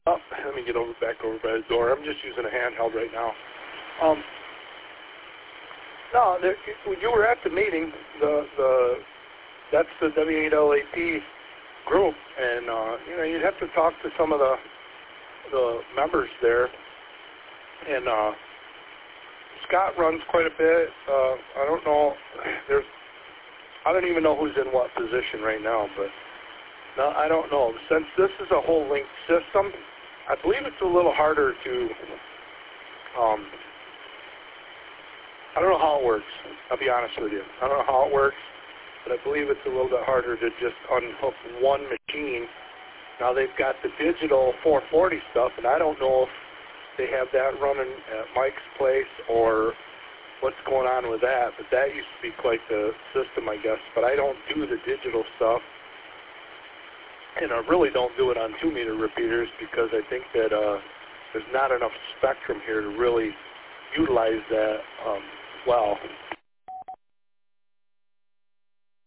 Oh, let me get back over by the door. I'm just using a handheld right now. No, you were at the meeting. That's the W8LAP group, and you'd have to talk to some of the members there. And Scott runs quite a bit. I don't know. I don't even know who's in what position right now, but no, I don't know. Since this is a whole linked system, I believe it's a little harder to. I don't know how it works. I'll be honest with you. I don't know how it works, but I believe it's a little bit harder to just unhook one machine. Now they've got the digital 440 stuff, and I don't know if they have that running at Mike's place or what's going on with that, but that used to be quite the system, I guess. But I don't do the digital stuff, and I really don't do it on 2-meter repeaters because I think that there's not enough spectrum here to really utilize that well.